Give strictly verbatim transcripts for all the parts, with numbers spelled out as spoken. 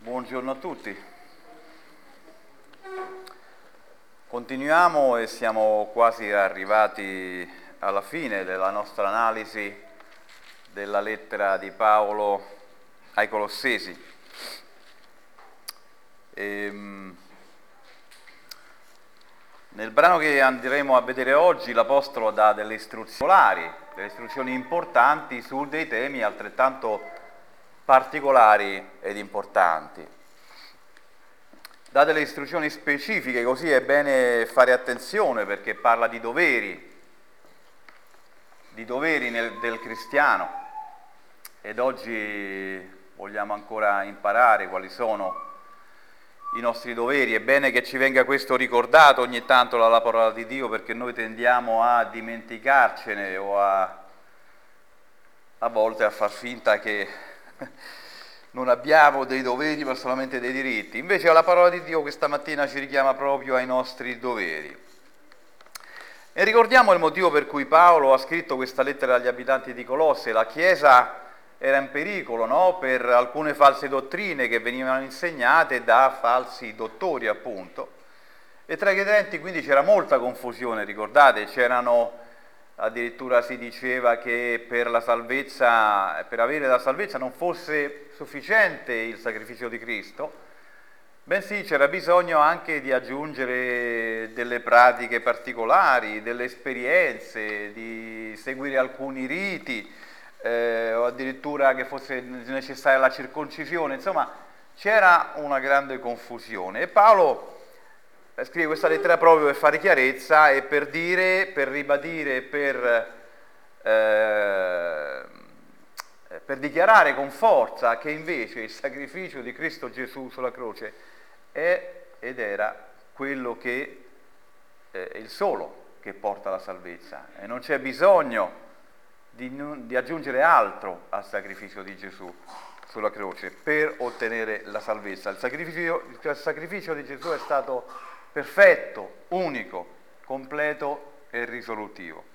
Buongiorno a tutti. Continuiamo e siamo quasi arrivati alla fine della nostra analisi della lettera di Paolo ai Colossesi. Ehm, nel brano che andremo a vedere oggi l'Apostolo dà delle istruzioni, delle istruzioni importanti su dei temi altrettanto particolari ed importanti. Dà delle istruzioni specifiche, così è bene fare attenzione perché parla di doveri, di doveri nel, del cristiano, ed oggi vogliamo ancora imparare quali sono i nostri doveri. È bene che ci venga questo ricordato ogni tanto dalla parola di Dio, perché noi tendiamo a dimenticarcene o a, a volte a far finta che non abbiamo dei doveri ma solamente dei diritti. Invece la parola di Dio questa mattina ci richiama proprio ai nostri doveri. E ricordiamo il motivo per cui Paolo ha scritto questa lettera agli abitanti di Colosse. La Chiesa era in pericolo, no? Per alcune false dottrine che venivano insegnate da falsi dottori, appunto. E tra i credenti quindi c'era molta confusione, ricordate? C'erano... Addirittura si diceva che per la salvezza, per avere la salvezza non fosse sufficiente il sacrificio di Cristo, bensì c'era bisogno anche di aggiungere delle pratiche particolari, delle esperienze, di seguire alcuni riti, eh, o addirittura che fosse necessaria la circoncisione. Insomma, c'era una grande confusione. E Paolo scrive questa lettera proprio per fare chiarezza e per dire, per ribadire, per, eh, per dichiarare con forza che invece il sacrificio di Cristo Gesù sulla croce è ed era quello che è il solo che porta alla salvezza, e non c'è bisogno di, di aggiungere altro al sacrificio di Gesù sulla croce per ottenere la salvezza. Il sacrificio, il sacrificio di Gesù è stato perfetto, unico, completo e risolutivo.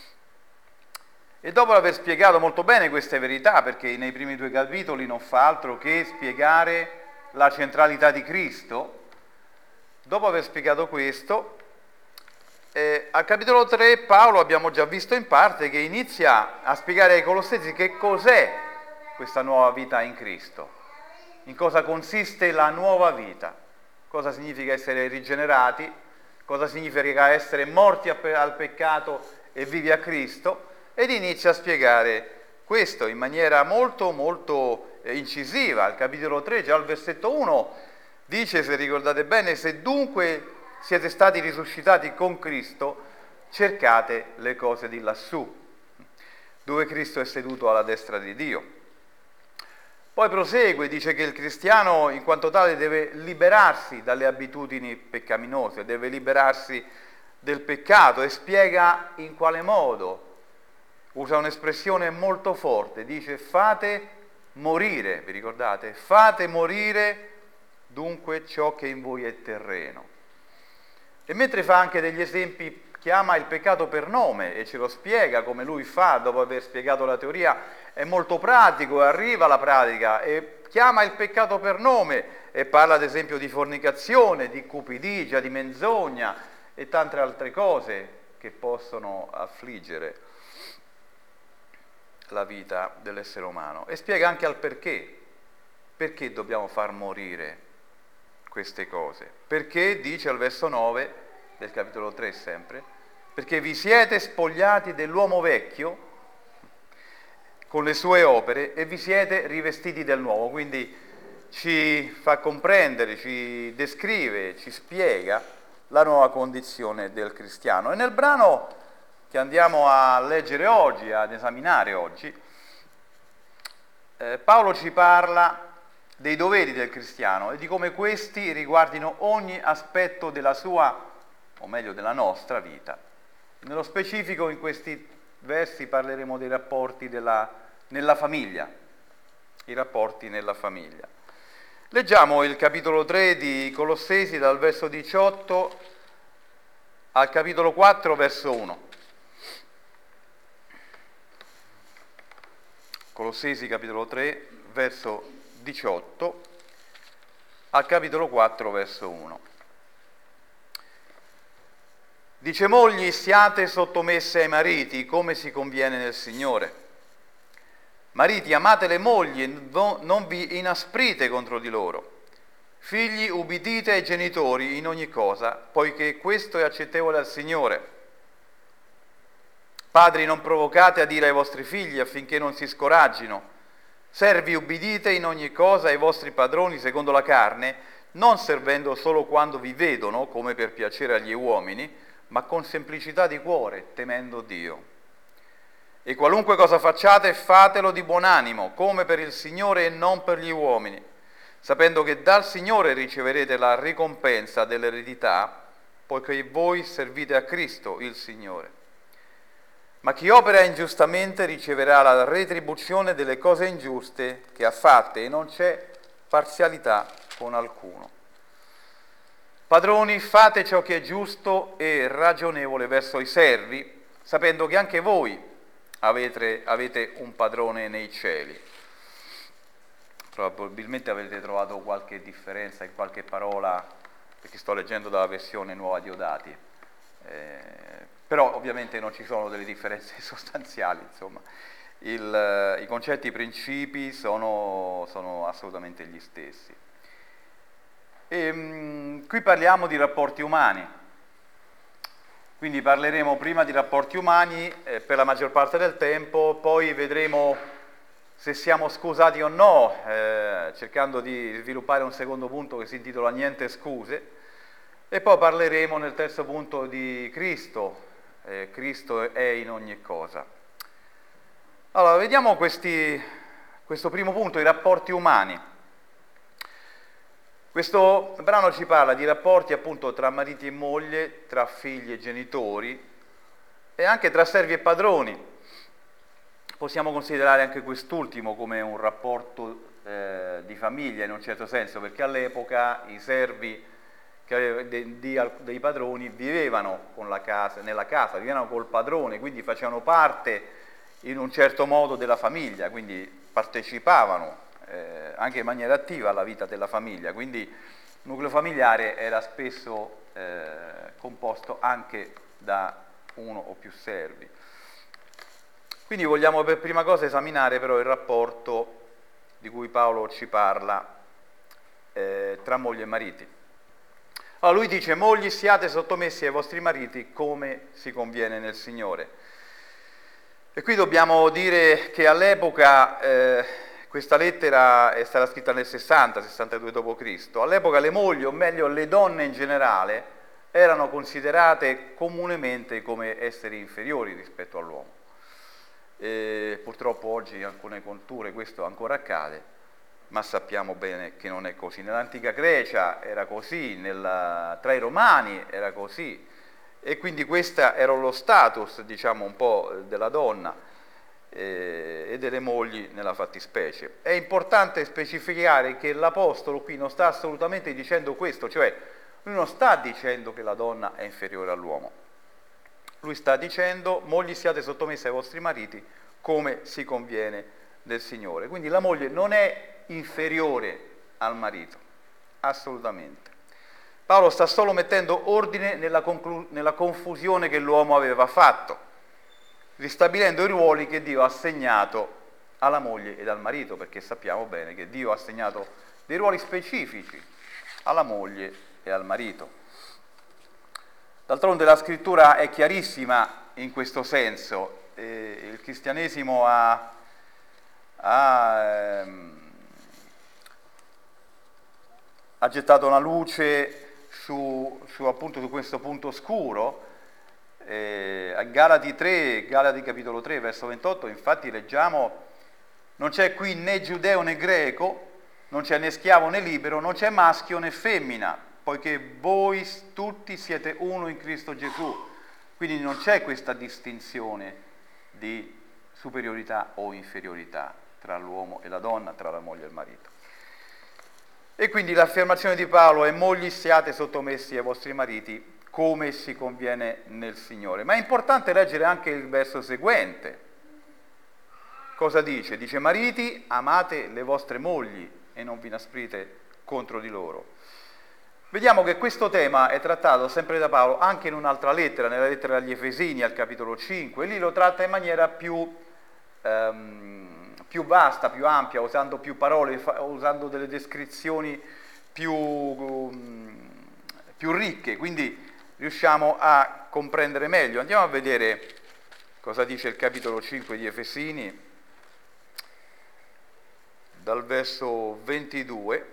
E dopo aver spiegato molto bene queste verità, perché nei primi due capitoli non fa altro che spiegare la centralità di Cristo, dopo aver spiegato questo, eh, al capitolo tre Paolo, abbiamo già visto in parte, che inizia a spiegare ai Colossesi che cos'è questa nuova vita in Cristo, in cosa consiste la nuova vita. Cosa significa essere rigenerati, cosa significa essere morti al peccato e vivi a Cristo, ed inizia a spiegare questo in maniera molto molto incisiva. Al capitolo tre, già al versetto uno, dice, se ricordate bene: se dunque siete stati risuscitati con Cristo, cercate le cose di lassù, dove Cristo è seduto alla destra di Dio. Poi prosegue, dice che il cristiano in quanto tale deve liberarsi dalle abitudini peccaminose, deve liberarsi del peccato, e spiega in quale modo. Usa un'espressione molto forte, dice: fate morire, vi ricordate? Fate morire dunque ciò che in voi è terreno. E mentre fa anche degli esempi, chiama il peccato per nome e ce lo spiega come lui fa dopo aver spiegato la teoria. È molto pratico, arriva alla pratica e chiama il peccato per nome e parla ad esempio di fornicazione, di cupidigia, di menzogna e tante altre cose che possono affliggere la vita dell'essere umano. E spiega anche al perché, perché dobbiamo far morire queste cose. Perché, dice al verso nove del capitolo tre sempre, perché vi siete spogliati dell'uomo vecchio con le sue opere e vi siete rivestiti del nuovo. Quindi ci fa comprendere, ci descrive, ci spiega la nuova condizione del cristiano. E nel brano che andiamo a leggere oggi, ad esaminare oggi, eh, Paolo ci parla dei doveri del cristiano e di come questi riguardino ogni aspetto della sua, o meglio della nostra vita. Nello specifico in questi versi parleremo dei rapporti della, nella famiglia, i rapporti nella famiglia. Leggiamo il capitolo tre di Colossesi dal verso diciotto al capitolo quattro verso uno. Colossesi capitolo tre verso diciotto al capitolo quattro, verso uno. Dice: mogli, siate sottomesse ai mariti, come si conviene nel Signore. Mariti, amate le mogli e non vi inasprite contro di loro. Figli, ubbidite ai genitori in ogni cosa, poiché questo è accettevole al Signore. Padri, non provocate a dire ai vostri figli affinché non si scoraggino. Servi, ubbidite in ogni cosa ai vostri padroni secondo la carne, non servendo solo quando vi vedono, come per piacere agli uomini, ma con semplicità di cuore, temendo Dio. E qualunque cosa facciate, fatelo di buon animo, come per il Signore e non per gli uomini, sapendo che dal Signore riceverete la ricompensa dell'eredità, poiché voi servite a Cristo, il Signore. Ma chi opera ingiustamente riceverà la retribuzione delle cose ingiuste che ha fatte, e non c'è parzialità con alcuno. Padroni, fate ciò che è giusto e ragionevole verso i servi, sapendo che anche voi avete, avete un padrone nei cieli. Probabilmente avete trovato qualche differenza in qualche parola, perché sto leggendo dalla versione Nuova Diodati, eh, però ovviamente non ci sono delle differenze sostanziali, insomma. Il, i concetti, i principi sono, sono assolutamente gli stessi. E, mh, qui parliamo di rapporti umani, quindi parleremo prima di rapporti umani eh, per la maggior parte del tempo, poi vedremo se siamo scusati o no, eh, cercando di sviluppare un secondo punto che si intitola Niente scuse, e poi parleremo nel terzo punto di Cristo, eh, Cristo è in ogni cosa. Allora, vediamo questi, questo primo punto, i rapporti umani. Questo brano ci parla di rapporti appunto tra mariti e moglie, tra figli e genitori e anche tra servi e padroni. Possiamo considerare anche quest'ultimo come un rapporto eh, di famiglia in un certo senso, perché all'epoca i servi che, de, de, dei padroni vivevano con la casa, nella casa, vivevano col padrone, quindi facevano parte in un certo modo della famiglia, quindi partecipavano Eh, anche in maniera attiva alla vita della famiglia, quindi il nucleo familiare era spesso eh, composto anche da uno o più servi. Quindi vogliamo per prima cosa esaminare però il rapporto di cui Paolo ci parla eh, tra moglie e mariti. Allora lui dice: mogli, siate sottomessi ai vostri mariti come si conviene nel Signore. E qui dobbiamo dire che all'epoca eh, questa lettera è stata scritta nel sessanta sessantadue dopo Cristo All'epoca le mogli, o meglio le donne in generale, erano considerate comunemente come esseri inferiori rispetto all'uomo. E purtroppo oggi in alcune culture questo ancora accade, ma sappiamo bene che non è così. Nell'antica Grecia era così, nella, tra i Romani era così, e quindi questo era lo status, diciamo, un po' della donna e delle mogli nella fattispecie. È importante specificare che l'Apostolo qui non sta assolutamente dicendo questo, cioè lui non sta dicendo che la donna è inferiore all'uomo. Lui sta dicendo: mogli, siate sottomessi ai vostri mariti come si conviene del Signore. Quindi la moglie non è inferiore al marito, assolutamente. Paolo sta solo mettendo ordine nella, conclu- nella confusione che l'uomo aveva fatto, ristabilendo i ruoli che Dio ha assegnato alla moglie ed al marito, perché sappiamo bene che Dio ha assegnato dei ruoli specifici alla moglie e al marito. D'altronde la scrittura è chiarissima in questo senso. E il cristianesimo ha, ha, ehm, ha gettato una luce su, su, appunto, su questo punto oscuro. Eh, a Galati tre, Galati capitolo tre, verso ventotto, infatti leggiamo: non c'è qui né giudeo né greco, non c'è né schiavo né libero, non c'è maschio né femmina, poiché voi tutti siete uno in Cristo Gesù. Quindi non c'è questa distinzione di superiorità o inferiorità tra l'uomo e la donna, tra la moglie e il marito. E quindi l'affermazione di Paolo è: mogli, siate sottomessi ai vostri mariti come si conviene nel Signore. Ma è importante leggere anche il verso seguente. Cosa dice? Dice: mariti, amate le vostre mogli e non vi inasprite contro di loro. Vediamo che questo tema è trattato sempre da Paolo anche in un'altra lettera, nella lettera agli Efesini al capitolo cinque, e lì lo tratta in maniera più, ehm, più vasta, più ampia, usando più parole, usando delle descrizioni più, um, più ricche, quindi riusciamo a comprendere meglio. Andiamo a vedere cosa dice il capitolo cinque di Efesini, dal verso ventidue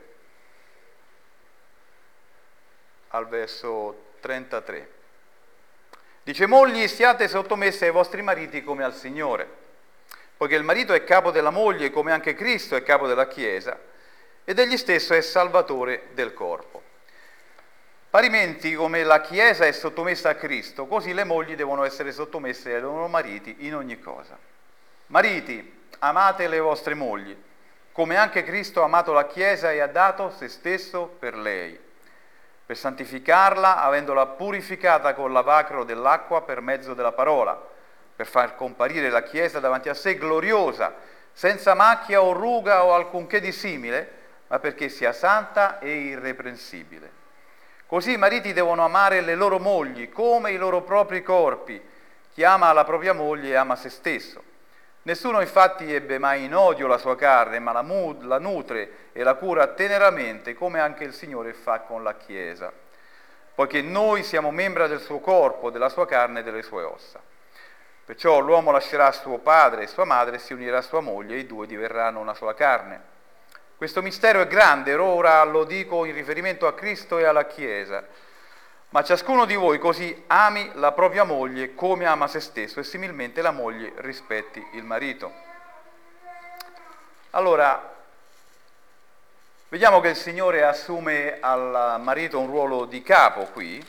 al verso trentatré. Dice: mogli, siate sottomessi ai vostri mariti come al Signore, poiché il marito è capo della moglie, come anche Cristo è capo della Chiesa, ed egli stesso è salvatore del corpo. Parimenti, come la Chiesa è sottomessa a Cristo, così le mogli devono essere sottomesse ai loro mariti in ogni cosa. Mariti, amate le vostre mogli, come anche Cristo ha amato la Chiesa e ha dato se stesso per lei, per santificarla, avendola purificata col lavacro dell'acqua per mezzo della parola, per far comparire la Chiesa davanti a sé gloriosa, senza macchia o ruga o alcunché di simile, ma perché sia santa e irreprensibile. Così i mariti devono amare le loro mogli come i loro propri corpi. Chi ama la propria moglie ama se stesso. Nessuno infatti ebbe mai in odio la sua carne, ma la, mu- la nutre e la cura teneramente, come anche il Signore fa con la Chiesa, poiché noi siamo membra del suo corpo, della sua carne e delle sue ossa. Perciò l'uomo lascerà suo padre e sua madre e si unirà a sua moglie, e i due diverranno una sola carne. Questo mistero è grande, ora lo dico in riferimento a Cristo e alla Chiesa. Ma ciascuno di voi così ami la propria moglie come ama se stesso, e similmente la moglie rispetti il marito. Allora, vediamo che il Signore assume al marito un ruolo di capo qui,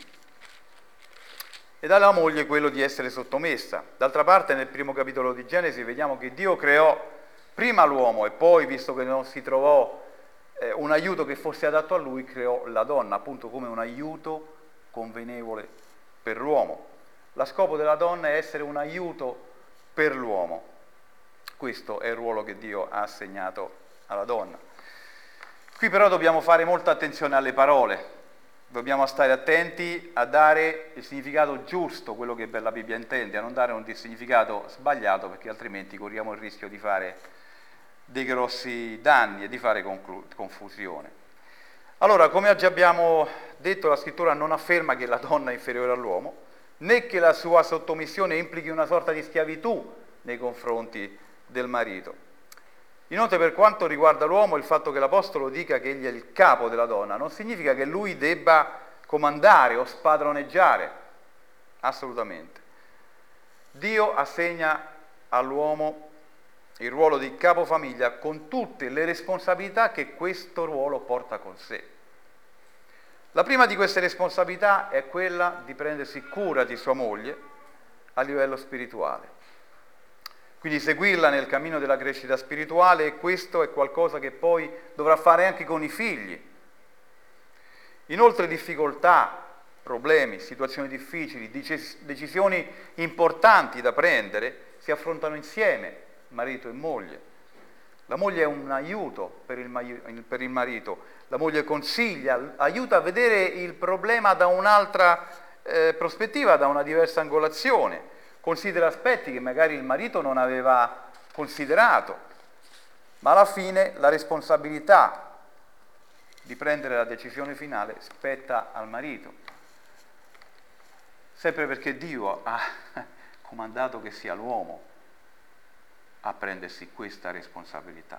e alla moglie quello di essere sottomessa. D'altra parte, nel primo capitolo di Genesi vediamo che Dio creò prima l'uomo e poi, visto che non si trovò eh, un aiuto che fosse adatto a lui, creò la donna, appunto come un aiuto convenevole per l'uomo. Lo scopo della donna è essere un aiuto per l'uomo. Questo è il ruolo che Dio ha assegnato alla donna. Qui però dobbiamo fare molta attenzione alle parole, dobbiamo stare attenti a dare il significato giusto, quello che la Bibbia intende, a non dare un significato sbagliato, perché altrimenti corriamo il rischio di fare dei grossi danni e di fare conclu- confusione. Allora, come già abbiamo detto, la scrittura non afferma che la donna è inferiore all'uomo, né che la sua sottomissione implichi una sorta di schiavitù nei confronti del marito. Inoltre, per quanto riguarda l'uomo, il fatto che l'Apostolo dica che egli è il capo della donna non significa che lui debba comandare o spadroneggiare, assolutamente. Dio assegna all'uomo il ruolo di capofamiglia con tutte le responsabilità che questo ruolo porta con sé. La prima di queste responsabilità è quella di prendersi cura di sua moglie a livello spirituale. Quindi seguirla nel cammino della crescita spirituale, e questo è qualcosa che poi dovrà fare anche con i figli. Inoltre difficoltà, problemi, situazioni difficili, decisioni importanti da prendere si affrontano insieme, marito e moglie. La moglie è un aiuto per il, per il marito, la moglie consiglia, aiuta a vedere il problema da un'altra eh, prospettiva, da una diversa angolazione. Considera aspetti che magari il marito non aveva considerato, ma alla fine la responsabilità di prendere la decisione finale spetta al marito, sempre perché Dio ha comandato che sia l'uomo a prendersi questa responsabilità.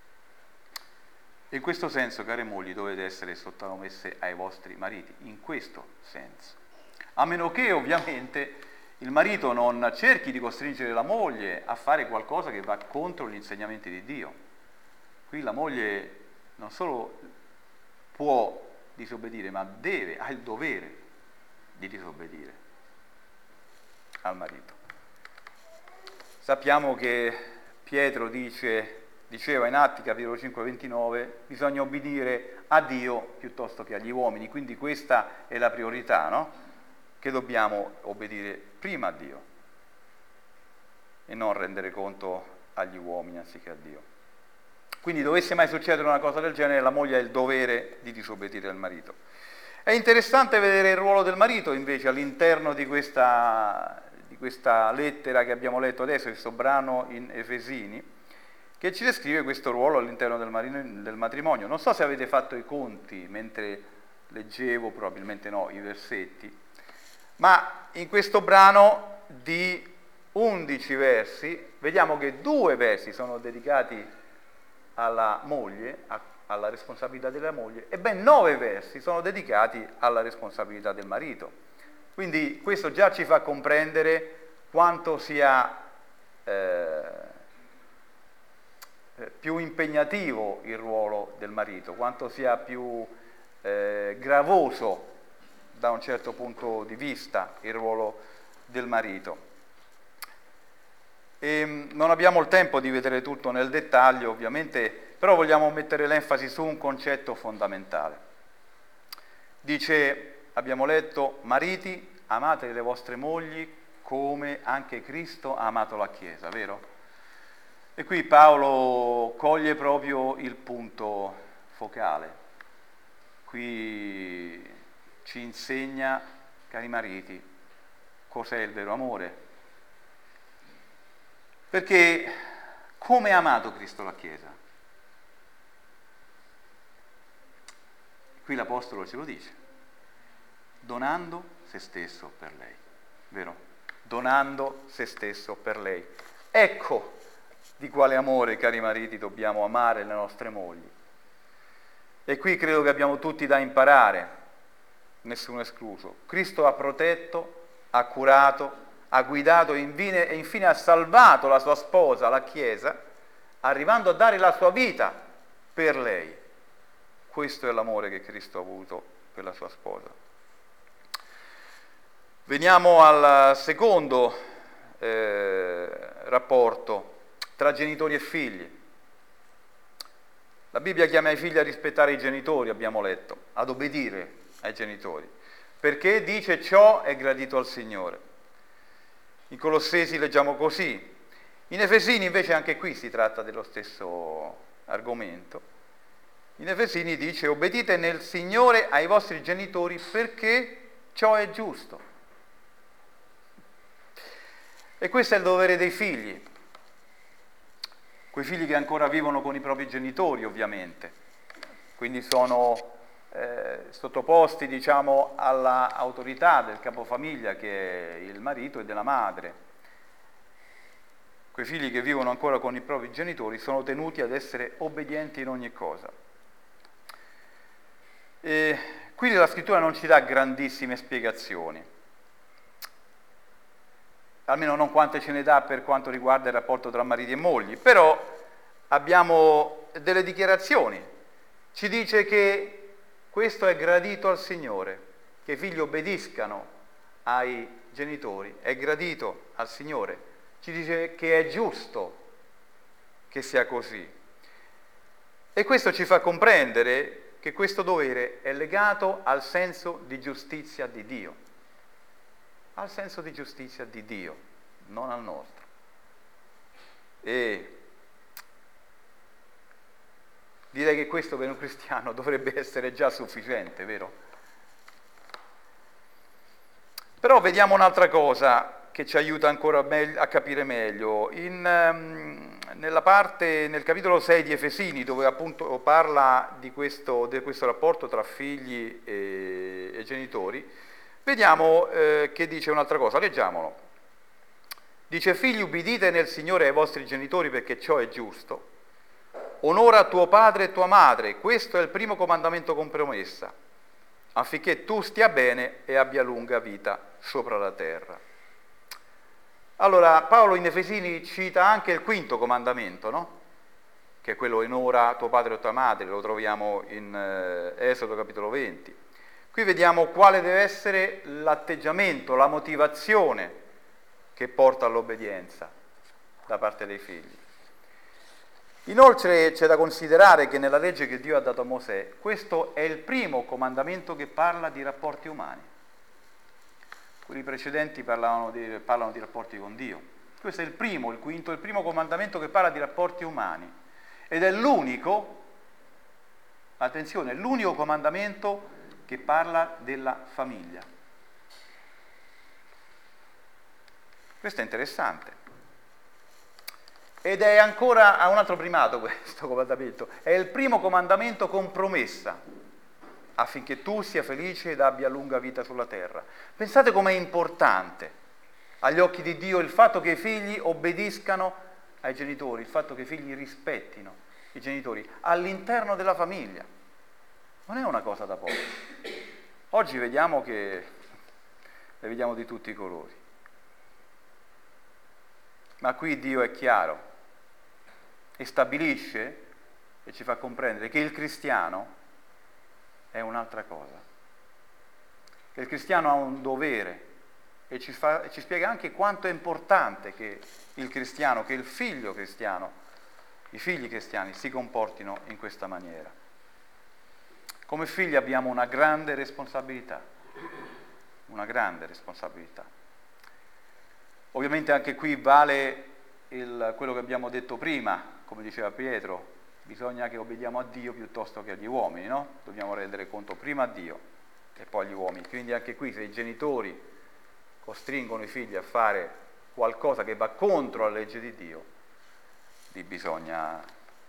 In questo senso, care mogli, dovete essere sottomesse ai vostri mariti, in questo senso. A meno che, ovviamente, il marito non cerchi di costringere la moglie a fare qualcosa che va contro gli insegnamenti di Dio. Qui la moglie non solo può disobbedire, ma deve, ha il dovere di disobbedire al marito. Sappiamo che Pietro dice, diceva in Atti capitolo cinque ventinove, bisogna obbedire a Dio piuttosto che agli uomini, quindi questa è la priorità, no? Che dobbiamo obbedire prima a Dio e non rendere conto agli uomini anziché a Dio. Quindi dovesse mai succedere una cosa del genere, la moglie ha il dovere di disobbedire al marito. È interessante vedere il ruolo del marito invece all'interno di questa, di questa lettera che abbiamo letto adesso, questo brano in Efesini, che ci descrive questo ruolo all'interno del, marino, del matrimonio. Non so se avete fatto i conti mentre leggevo, probabilmente no, i versetti, ma in questo brano di undici versi vediamo che due versi sono dedicati alla moglie, a, alla responsabilità della moglie, e ben nove versi sono dedicati alla responsabilità del marito. Quindi questo già ci fa comprendere quanto sia eh, più impegnativo il ruolo del marito, quanto sia più eh, gravoso da un certo punto di vista il ruolo del marito. E non abbiamo il tempo di vedere tutto nel dettaglio, ovviamente, però vogliamo mettere l'enfasi su un concetto fondamentale. Dice, abbiamo letto, mariti, amate le vostre mogli come anche Cristo ha amato la Chiesa, vero? E qui Paolo coglie proprio il punto focale. Qui ci insegna, cari mariti, cos'è il vero amore. Perché come ha amato Cristo la Chiesa? Qui l'Apostolo ce lo dice, donando se stesso per lei, vero? Donando se stesso per lei. Ecco di quale amore, cari mariti, dobbiamo amare le nostre mogli. E qui credo che abbiamo tutti da imparare, nessuno escluso. Cristo ha protetto, ha curato, ha guidato e infine, e infine ha salvato la sua sposa, la Chiesa, arrivando a dare la sua vita per lei. Questo è l'amore che Cristo ha avuto per la sua sposa. Veniamo al secondo eh, rapporto tra genitori e figli. La Bibbia chiama i figli a rispettare i genitori, abbiamo letto, ad obbedire ai genitori, perché dice ciò è gradito al Signore. In Colossesi leggiamo così. In Efesini invece anche qui si tratta dello stesso argomento. In Efesini dice obbedite nel Signore ai vostri genitori perché ciò è giusto. E questo è il dovere dei figli. Quei figli che ancora vivono con i propri genitori, ovviamente. Quindi sono Eh, sottoposti, diciamo, all'autorità del capofamiglia che è il marito e della madre. Quei figli che vivono ancora con i propri genitori sono tenuti ad essere obbedienti in ogni cosa. E quindi la scrittura non ci dà grandissime spiegazioni, almeno non quante ce ne dà per quanto riguarda il rapporto tra mariti e mogli, però abbiamo delle dichiarazioni. Ci dice che questo è gradito al Signore, che i figli obbediscano ai genitori, è gradito al Signore. Ci dice che è giusto che sia così. E questo ci fa comprendere che questo dovere è legato al senso di giustizia di Dio. Al senso di giustizia di Dio, non al nostro. E direi che questo per un cristiano dovrebbe essere già sufficiente, vero? Però vediamo un'altra cosa che ci aiuta ancora a capire meglio. In, um, nella parte, nel capitolo sei di Efesini, dove appunto parla di questo, di questo rapporto tra figli e, e genitori, vediamo eh, che dice un'altra cosa, leggiamolo. Dice, figli, ubbidite nel Signore ai vostri genitori perché ciò è giusto. Onora tuo padre e tua madre, questo è il primo comandamento con promessa, affinché tu stia bene e abbia lunga vita sopra la terra. Allora, Paolo in Efesini cita anche il quinto comandamento, no? Che è quello onora tuo padre e tua madre, lo troviamo in eh, Esodo capitolo venti. Qui vediamo quale deve essere l'atteggiamento, la motivazione che porta all'obbedienza da parte dei figli. Inoltre c'è da considerare che nella legge che Dio ha dato a Mosè, questo è il primo comandamento che parla di rapporti umani. Quelli precedenti parlavano di, parlano di rapporti con Dio. Questo è il primo, il quinto, il primo comandamento che parla di rapporti umani. ed è l'unico, attenzione, l'unico comandamento che parla della famiglia. Questo è interessante. Ed è ancora a un altro primato questo comandamento. È il primo comandamento con promessa, affinché tu sia felice ed abbia lunga vita sulla terra. Pensate com'è importante agli occhi di Dio il fatto che i figli obbediscano ai genitori, il fatto che i figli rispettino i genitori all'interno della famiglia. Non è una cosa da poco. Oggi vediamo che le vediamo di tutti i colori. Ma qui Dio è chiaro e stabilisce e ci fa comprendere che il cristiano è un'altra cosa. Che il cristiano ha un dovere e ci, fa, ci spiega anche quanto è importante che il cristiano, che il figlio cristiano, i figli cristiani si comportino in questa maniera. Come figli abbiamo una grande responsabilità, una grande responsabilità. Ovviamente anche qui vale il, quello che abbiamo detto prima, come diceva Pietro, bisogna che obbediamo a Dio piuttosto che agli uomini, no? Dobbiamo rendere conto prima a Dio e poi agli uomini. Quindi anche qui se i genitori costringono i figli a fare qualcosa che va contro la legge di Dio, lì bisogna,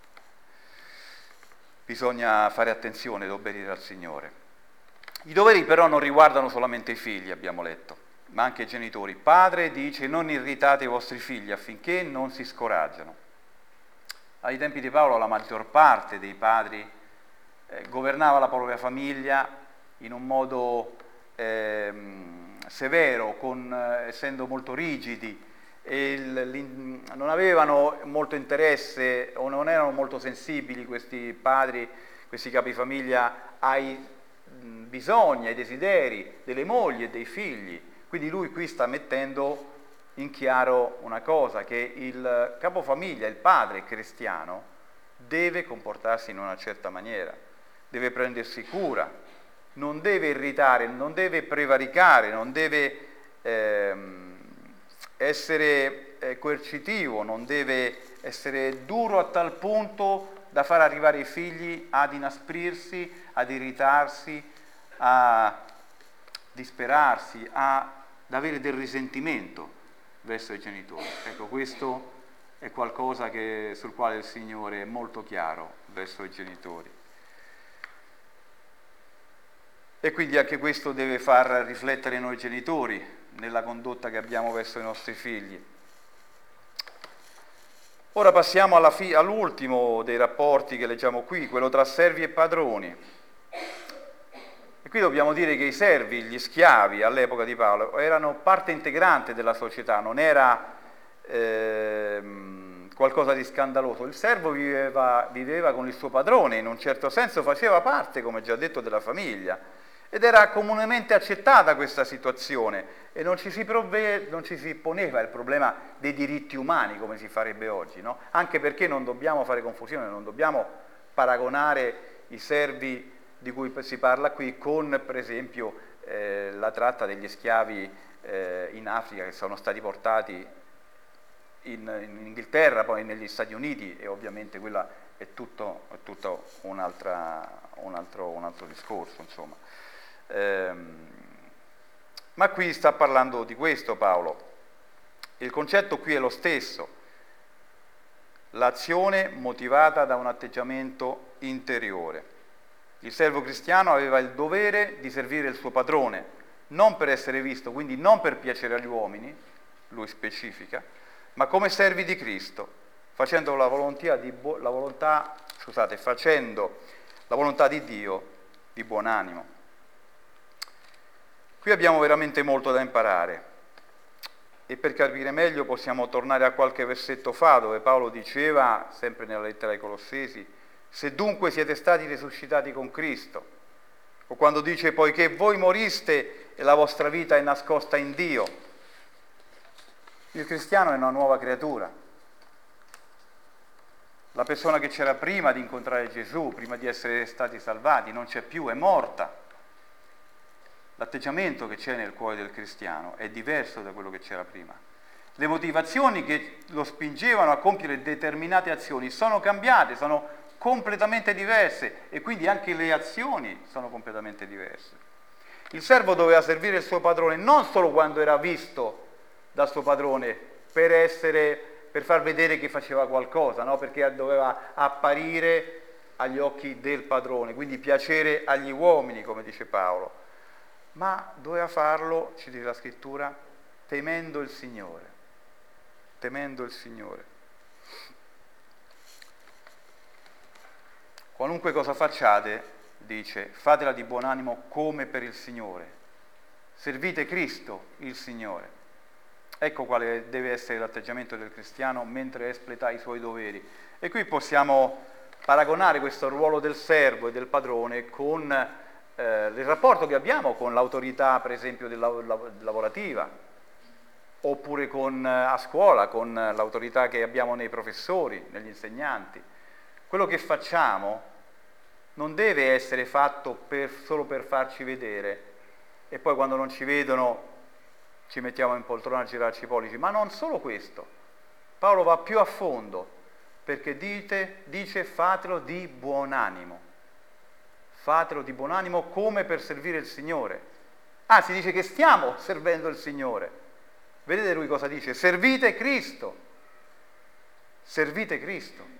bisogna fare attenzione ed obbedire al Signore. I doveri però non riguardano solamente i figli, abbiamo letto, ma anche i genitori. Padre dice: non irritate i vostri figli affinché non si scoraggiano. Ai tempi di Paolo la maggior parte dei padri eh, governava la propria famiglia in un modo eh, severo, con, eh, essendo molto rigidi, e il, non avevano molto interesse o non erano molto sensibili questi padri, questi capifamiglia ai mh, bisogni, ai desideri delle mogli e dei figli. Quindi lui qui sta mettendo in chiaro una cosa, che il capofamiglia, il padre cristiano, deve comportarsi in una certa maniera, deve prendersi cura, non deve irritare, non deve prevaricare, non deve ehm, essere eh, coercitivo, non deve essere duro a tal punto da far arrivare i figli ad inasprirsi, ad irritarsi, a disperarsi, a, ad avere del risentimento verso i genitori. Ecco, questo è qualcosa che, sul quale il Signore è molto chiaro verso i genitori. E quindi anche questo deve far riflettere noi genitori nella condotta che abbiamo verso i nostri figli. Ora passiamo alla fi- all'ultimo dei rapporti che leggiamo qui, quello tra servi e padroni. E qui dobbiamo dire che i servi, gli schiavi all'epoca di Paolo, erano parte integrante della società, non era ehm, qualcosa di scandaloso. Il servo viveva, viveva con il suo padrone, in un certo senso faceva parte, come già detto, della famiglia, ed era comunemente accettata questa situazione e non ci si, prove, non ci si poneva il problema dei diritti umani come si farebbe oggi, no? Anche perché non dobbiamo fare confusione, non dobbiamo paragonare i servi di cui si parla qui con, per esempio, eh, la tratta degli schiavi eh, in Africa, che sono stati portati in, in Inghilterra, poi negli Stati Uniti, e ovviamente quella è tutto, è tutto un'altra, un, altro, un altro discorso, insomma. Ehm, ma qui sta parlando di questo Paolo. Il concetto qui è lo stesso: l'azione motivata da un atteggiamento interiore. Il servo cristiano aveva il dovere di servire il suo padrone, non per essere visto, quindi non per piacere agli uomini, lui specifica, ma come servi di Cristo, facendo la volontà di, bu- la volontà, scusate, facendo la volontà di Dio di buon animo. Qui abbiamo veramente molto da imparare e per capire meglio possiamo tornare a qualche versetto fa, dove Paolo diceva, sempre nella lettera ai Colossesi: se dunque siete stati risuscitati con Cristo, o quando dice: poiché voi moriste e la vostra vita è nascosta in Dio. Il cristiano è una nuova creatura. La persona che c'era prima di incontrare Gesù, prima di essere stati salvati, non c'è più, è morta. L'atteggiamento che c'è nel cuore del cristiano è diverso da quello che c'era prima. Le motivazioni che lo spingevano a compiere determinate azioni sono cambiate, sono completamente diverse e quindi anche le azioni sono completamente diverse. Il servo doveva servire il suo padrone non solo quando era visto dal suo padrone per essere, per far vedere che faceva qualcosa, no? Perché doveva apparire agli occhi del padrone, quindi piacere agli uomini, come dice Paolo, ma doveva farlo, ci dice la scrittura, temendo il Signore, temendo il Signore. Qualunque cosa facciate, dice, fatela di buon animo come per il Signore. Servite Cristo, il Signore. Ecco quale deve essere l'atteggiamento del cristiano mentre espleta i suoi doveri. E qui possiamo paragonare questo ruolo del servo e del padrone con eh, il rapporto che abbiamo con l'autorità, per esempio, del lav- lavorativa, oppure con, a scuola, con l'autorità che abbiamo nei professori, negli insegnanti. Quello che facciamo non deve essere fatto per, solo per farci vedere e poi quando non ci vedono ci mettiamo in poltrona a girarci i pollici, ma non solo questo. Paolo va più a fondo perché dite, dice fatelo di buon animo, fatelo di buon animo come per servire il Signore. Anzi, dice che stiamo servendo il Signore. Vedete lui cosa dice? Servite Cristo, servite Cristo.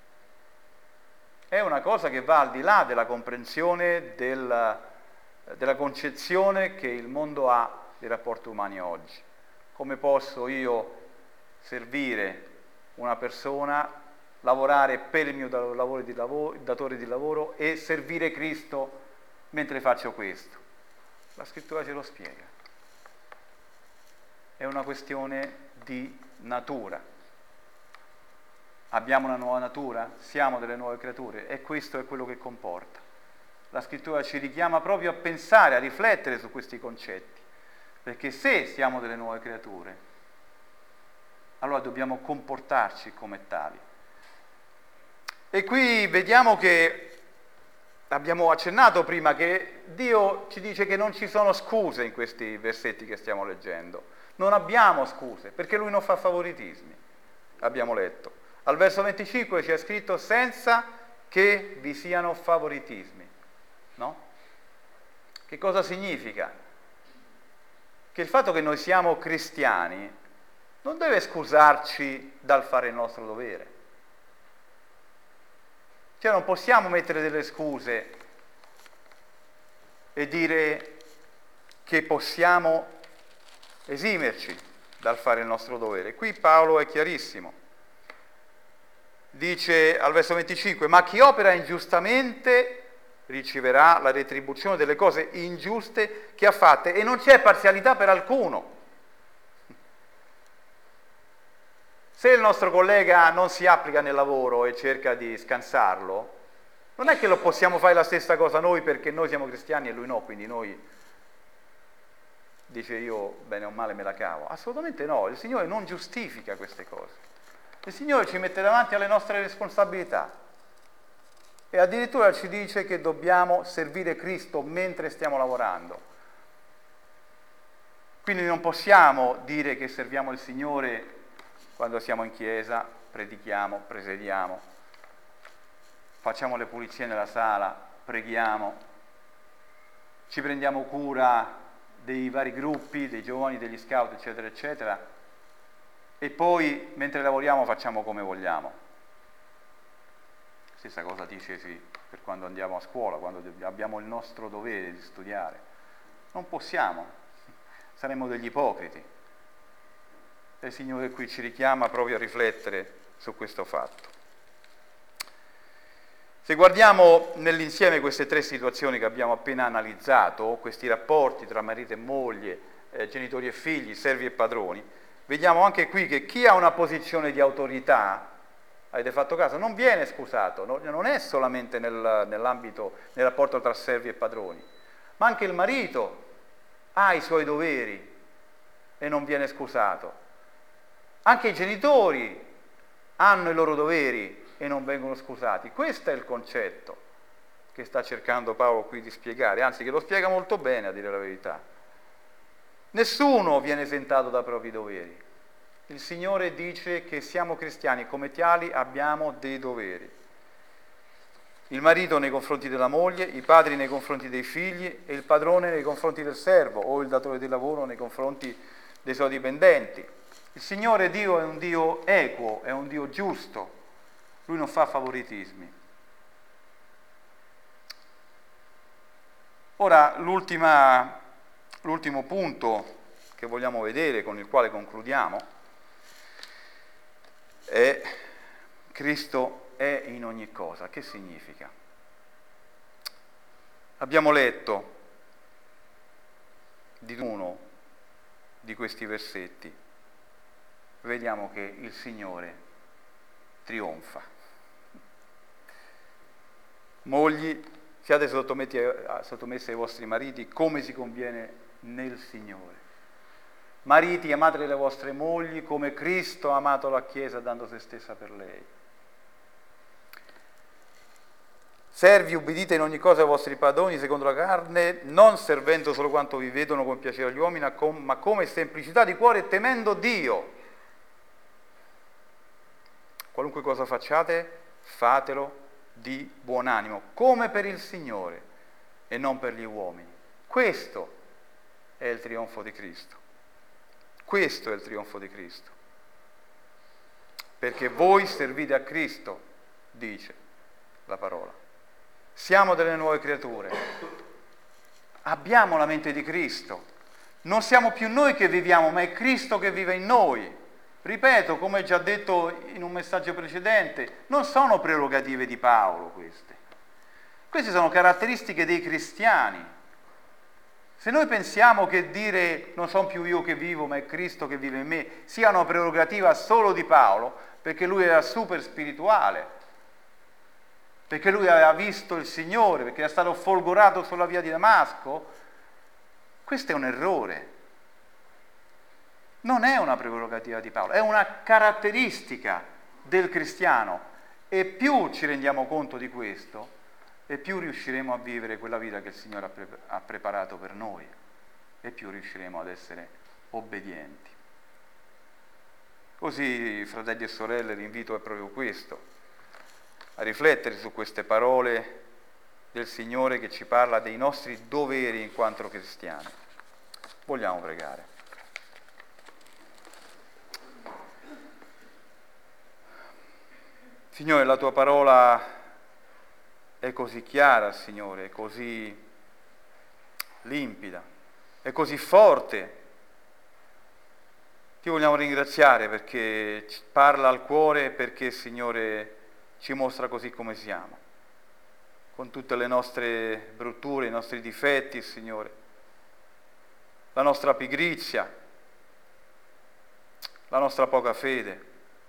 È una cosa che va al di là della comprensione, della, della concezione che il mondo ha dei rapporti umani oggi. Come posso io servire una persona, lavorare per il mio lavoro di lavoro, datore di lavoro e servire Cristo mentre faccio questo? La scrittura ce lo spiega. È una questione di natura. Abbiamo una nuova natura, siamo delle nuove creature e questo è quello che comporta. La scrittura ci richiama proprio a pensare, a riflettere su questi concetti, perché se siamo delle nuove creature, allora dobbiamo comportarci come tali. E qui vediamo che abbiamo accennato prima che Dio ci dice che non ci sono scuse in questi versetti che stiamo leggendo. Non abbiamo scuse, perché Lui non fa favoritismi, abbiamo letto. Al verso venticinque c'è scritto senza che vi siano favoritismi, no? Che cosa significa? Che il fatto che noi siamo cristiani non deve scusarci dal fare il nostro dovere. Cioè non possiamo mettere delle scuse e dire che possiamo esimerci dal fare il nostro dovere. Qui Paolo è chiarissimo. Dice al verso venticinque, ma chi opera ingiustamente riceverà la retribuzione delle cose ingiuste che ha fatte e non c'è parzialità per alcuno. Se il nostro collega non si applica nel lavoro e cerca di scansarlo, non è che lo possiamo fare la stessa cosa noi perché noi siamo cristiani e lui no, quindi noi dice io bene o male me la cavo. Assolutamente no, il Signore non giustifica queste cose. Il Signore ci mette davanti alle nostre responsabilità e addirittura ci dice che dobbiamo servire Cristo mentre stiamo lavorando. Quindi non possiamo dire che serviamo il Signore quando siamo in chiesa, predichiamo, presediamo, facciamo le pulizie nella sala, preghiamo, ci prendiamo cura dei vari gruppi, dei giovani, degli scout, eccetera, eccetera, e poi mentre lavoriamo facciamo come vogliamo. Stessa cosa dicesi per quando andiamo a scuola, quando abbiamo il nostro dovere di studiare. Non possiamo, saremmo degli ipocriti. E il Signore qui ci richiama proprio a riflettere su questo fatto. Se guardiamo nell'insieme queste tre situazioni che abbiamo appena analizzato, questi rapporti tra marito e moglie, eh, genitori e figli, servi e padroni, vediamo anche qui che chi ha una posizione di autorità, avete fatto caso, non viene scusato, non è solamente nel, nell'ambito, nel rapporto tra servi e padroni, ma anche il marito ha i suoi doveri e non viene scusato. Anche i genitori hanno i loro doveri e non vengono scusati. Questo è il concetto che sta cercando Paolo qui di spiegare, anzi che lo spiega molto bene, a dire la verità. Nessuno viene esentato dai propri doveri. Il Signore dice che siamo cristiani, come tali abbiamo dei doveri. Il marito nei confronti della moglie, i padri nei confronti dei figli e il padrone nei confronti del servo o il datore di lavoro nei confronti dei suoi dipendenti. Il Signore Dio è un Dio equo, è un Dio giusto, Lui non fa favoritismi. Ora, l'ultima, l'ultimo punto che vogliamo vedere, con il quale concludiamo, è Cristo è in ogni cosa. Che significa? Abbiamo letto di uno di questi versetti, vediamo che il Signore trionfa. Mogli, siate sottomessi ai vostri mariti come si conviene nel Signore. Mariti, amate le vostre mogli come Cristo ha amato la Chiesa dando se stessa per lei. Servi, ubbidite in ogni cosa ai vostri padroni secondo la carne, non servendo solo quanto vi vedono con piacere agli uomini, ma come semplicità di cuore, temendo Dio. Qualunque cosa facciate, fatelo di buon animo, come per il Signore e non per gli uomini. Questo è il trionfo di Cristo. Questo è il trionfo di Cristo. Perché voi servite a Cristo, dice la parola. Siamo delle nuove creature. Abbiamo la mente di Cristo. Non siamo più noi che viviamo, ma è Cristo che vive in noi. Ripeto, come già detto in un messaggio precedente, non sono prerogative di Paolo queste. Queste sono caratteristiche dei cristiani. Se noi pensiamo che dire non sono più io che vivo, ma è Cristo che vive in me, sia una prerogativa solo di Paolo, perché lui era super spirituale, perché lui aveva visto il Signore, perché era stato folgorato sulla via di Damasco, questo è un errore. Non è una prerogativa di Paolo, è una caratteristica del cristiano, e più ci rendiamo conto di questo, e più riusciremo a vivere quella vita che il Signore ha, pre- ha preparato per noi, e più riusciremo ad essere obbedienti. Così, fratelli e sorelle, l'invito è proprio questo, a riflettere su queste parole del Signore che ci parla dei nostri doveri in quanto cristiani. Vogliamo pregare. Signore, la tua parola è così chiara, Signore, è così limpida, è così forte. Ti vogliamo ringraziare perché parla al cuore, perché, Signore, ci mostra così come siamo, con tutte le nostre brutture, i nostri difetti, Signore, la nostra pigrizia, la nostra poca fede.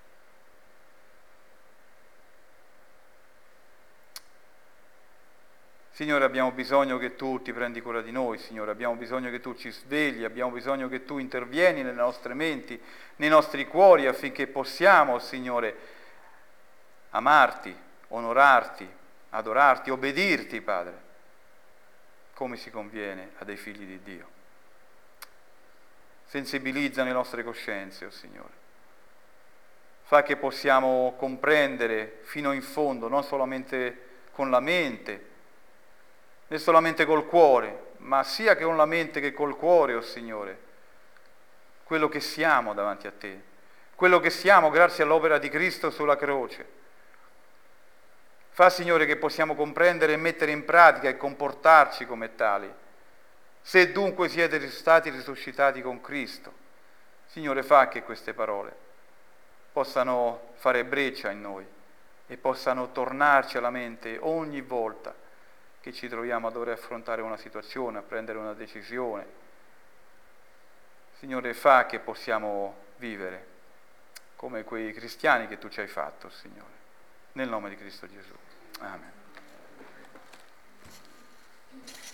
Signore, abbiamo bisogno che tu ti prendi cura di noi, Signore, abbiamo bisogno che tu ci svegli, abbiamo bisogno che tu intervieni nelle nostre menti, nei nostri cuori, affinché possiamo, Signore, amarti, onorarti, adorarti, obbedirti, Padre, come si conviene a dei figli di Dio. Sensibilizza le nostre coscienze, oh Signore. Fa che possiamo comprendere fino in fondo, non solamente con la mente, né solamente col cuore, ma sia che con la mente che col cuore, oh Signore, quello che siamo davanti a Te, quello che siamo grazie all'opera di Cristo sulla croce. Fa, Signore, che possiamo comprendere e mettere in pratica e comportarci come tali. Se dunque siete stati risuscitati con Cristo, Signore, fa che queste parole possano fare breccia in noi e possano tornarci alla mente ogni volta che ci troviamo a dover affrontare una situazione, a prendere una decisione. Signore, fa che possiamo vivere come quei cristiani che tu ci hai fatto, Signore. Nel nome di Cristo Gesù. Amen.